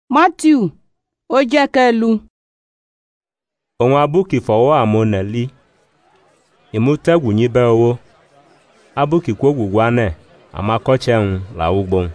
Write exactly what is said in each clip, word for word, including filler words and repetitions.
Matthew ó jẹ́ kẹlu. Òun abúkì fọwọ́ àmúnẹ̀ lí. Ìmútẹ́gù yí bẹ́ owó. Abúkì kó gbùgbù anẹ̀, àmàkọ́chẹ́ ń làwúgbọ́n.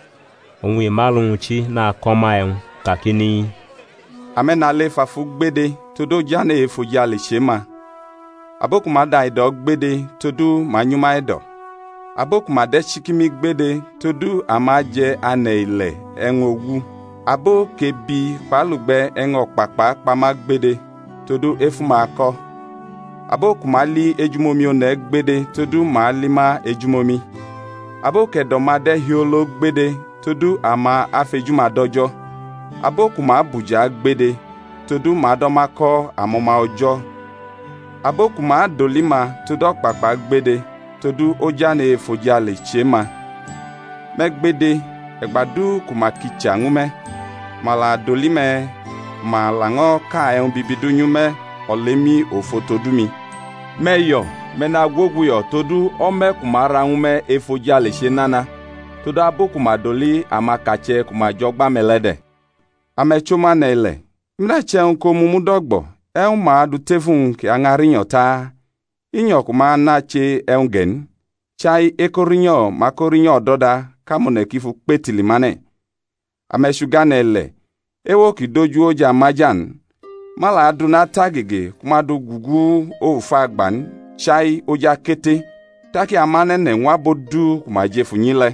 Òun ìmálùn chi náà kọ́má ẹ̀hún kàkí ní. Amẹ́nalé fàfú gbédé todo jáne èfòjà lè ṣe ma. Abókù má da ìdọ̀ gbédé todo má nyúmá ẹ̀dọ̀. Abókù má dẹ́ ṣíkímí gbédé todo àmà jẹ anẹ̀ ilẹ̀ ẹ̀hún owú. Abo kebi pàlùgbẹ́ ẹ̀hún ọ̀pàpà pàmà gbédé todo efuma akọ. Abókù má lí ejumomi onẹ̀ gbédé todo má lí má ejumomi. Abókẹ̀dọ̀ má dẹ́ hiolo gbédé todo àmà afẹ́júmá dọ́jọ́. Abókù má bùjá gbédé todo má dọ́má kọ́ àmọ́má ọjọ́. Abókù má dòlímà todo ọ̀pàpà gbédé todo ó jáne èfòjà lè ṣe ma. Mẹ́gbédé ẹ̀gbàdú kù má kìtsà ŋúmẹ́. Màlà dòlímẹ́ mà làŋọ́ ká ẹ̀hún bibidúnyú mẹ́ ọ̀lẹ́mí òfotodúmi. Mẹ́yọ̀ mẹ́na gbógbuyọ̀ todo ọ́mẹ́ kù má ra ŋúmẹ́ èfòjà lè ṣe nánà. Todo abókù má dòlí àmà kàtsẹ́ kù má jọgbá mẹ́lẹ́dẹ̀. Ametsoma nele, mrache unko mumudogbo, e ma du tefun ki angarinyo ta. Inyo kuma nache e ungen, chai ekorinyo makorinyo doda kamone kifu petili mane. Ameshuganele, ewo ki doju oja majan, mala aduna tagige kuma du gugu o fagban, chai oja kete, taki amanene nwabodu kuma jefu nyile.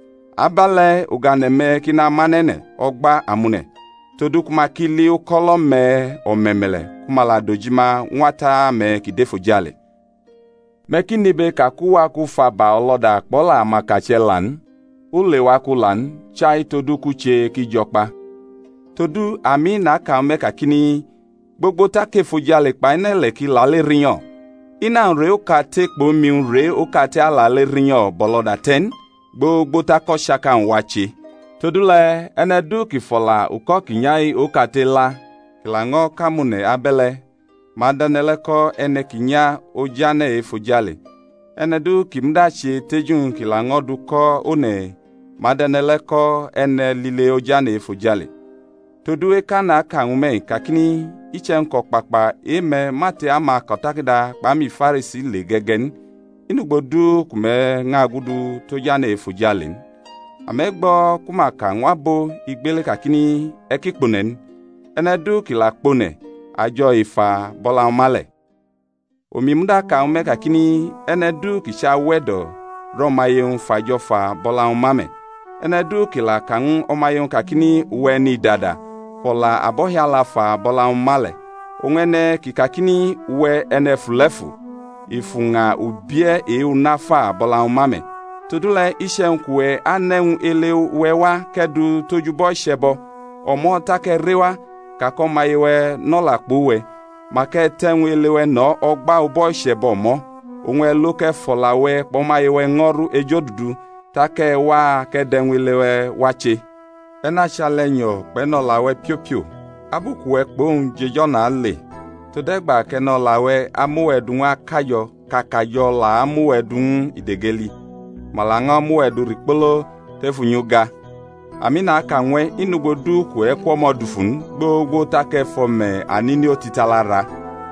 Abale uganeme kina manene ogba amune. Todo kuma kili o kolom me o memele kuma la dojima nwata me ki defo jale. Mekini be kakuwa ku faba oloda kpola makache lan, ule waku lan, chai todo kuche ki jokpa. Todo ami na ka me kakini, gbogbo ta ke fo jale pa inele ki lale riyan. Ina re o ka te kpo mi re o ka te alale riyan boloda ten, gbogbo ta ko shaka nwachi. Todule ene du ki fola uko kinyai ukate la kilango kamune abele madanele ko ene kinya ojane efujale ene du kimdachi tejun kilango du ko one madanele ko ene lile ojane efujale todue kana kangume kakini ichenko pakpa eme mate ama kotakida pami farisi le gegen inugbodu kume ngagudu tojane efujale. Amegbo kumaka nwabo igbele kakini ekikponen enedu kilakpone ajo ifa bola male omimuda ka ume kakini enedu kisha wedo romayen fajofa bola mame enedu kilakang omayen kakini weni dada pola abohiala fa bola male ongene kikakini we enefulefu ifunga ubie e unafa bola mame Todule ishen kwe anen ele wewa kedu tojubo shebo omo take rewa kako mayewe no lakbuwe make tenwe elewe no ogba ubo shebo mo onwe loke folawe po mayewe ngoru ejodudu take wa kedenwe lewe wache ena chalenyo peno lawe piopio abukwe kpon jejo na le todegba keno lawe amuwedun akayo kakayo la amuwedun idegeli malanga muwedu rikpolo tefunyuga amina aka nwe inugodu ku ekwomodufun gbogbo take fome anini otitalara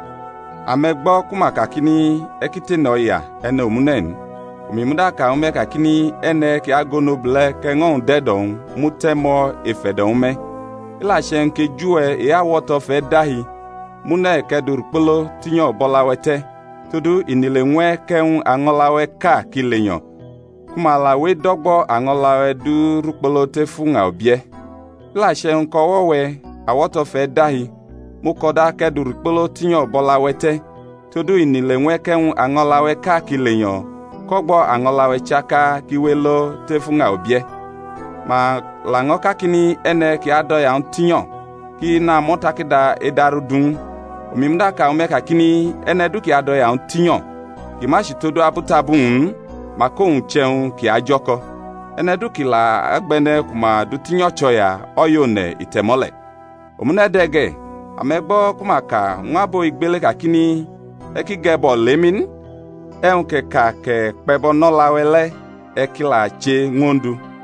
amegbo kuma kakini ekite noya ene omunen omimuda ka ume kakini ene ki agono ble kengon dedon mutemo efedon me ila shenke juwe e awoto fe dahi mune kedur kpolo tinyo bolawete tudu inile nwe ken angolawe ka kilenyo Kumala we dogbo angolawe du rukpolo te funga obie. La she nkowo we awoto fe dahi. Mukoda ke du rukpolo tinyo bola wete. Todo inile nweke un angolawe ka kilenyo. Kogbo angolawe chaka kiwelo te funga obie. Ma lango kakini ene ki ado ya tinyo. Ki na motakida edaru dun. Omimda ka umeka kini ene du ki ado ya tinyo. Ki mashi todo abutabun. Makon cheun ki ajoko enedu kila agbene kuma dutinyo choya oyone itemole omunedege amegbo kumaka nwabo igbele kakini ekigebo lemin enke ka ke pebo nolawele ekila che ngondu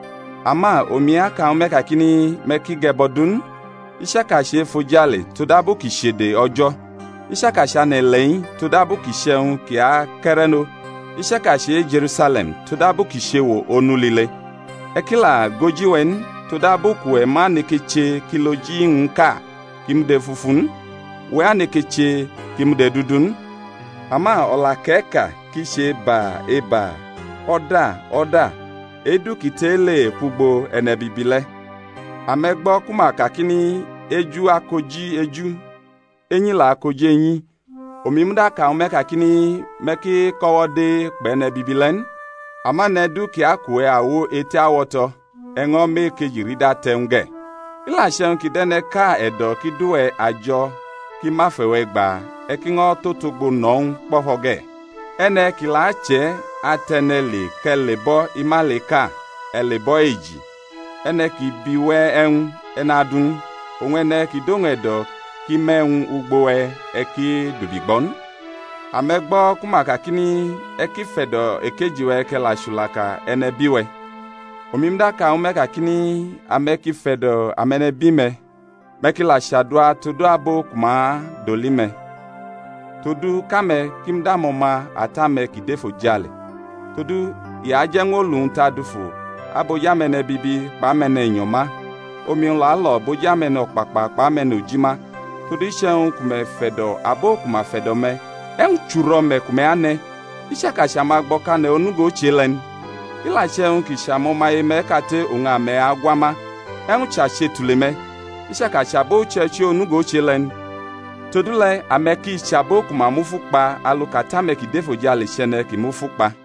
ama omia ka omeka kini meki gebodun ishaka she fojale to dabu kishede ojo ishaka sha ne lein to dabu kisheun ki a kereno ishaka she Jerusalem to dabu kishewo onulile ekila gojiwen to dabu kwe manekeche kiloji nka kimde fufun we anekeche kimde dudun ama ola keka kishe ba eba oda oda edu kitele kugbo enebibile amegbo kuma kakini eju akoji eju enyin la akoji enyin omimda ka ome kakini meki kowode benebibilen ama nedu ki akwe awo eti awoto engo me kejirida tenge ila shen ki dene ka edo ki duwe ajo ki mafewe gba ekingo totogbo non pohoge ene ki la che ateneli kelebo imaleka elebo eji ene ki biwe en enadun onwene ki dongedo ki men ugbowe eki dubigbon amegbo kuma kakini eki fedo ekejiwe kela shulaka ene biwe omimda ka omeka kini ameki fedo amene bime meki la shadwa tudu abo kuma dolime tudu kame kimda moma atame kidefo jale tudu ya jengo lunta dufu abo yamene bibi pa mene nyoma omi la lo bo yamene okpakpa pa mene ojima tudu sheun kume fedo abo kuma fedo me en churo me kume ane ishaka shama gboka ne onugo chelen ila sheun ki shamo ma eme kate unga me agwama en cha shetuleme ishaka shabo chechi onugo chelen todule ameki shabo kuma mufukpa alukata me ki defo jale shene ki mufukpa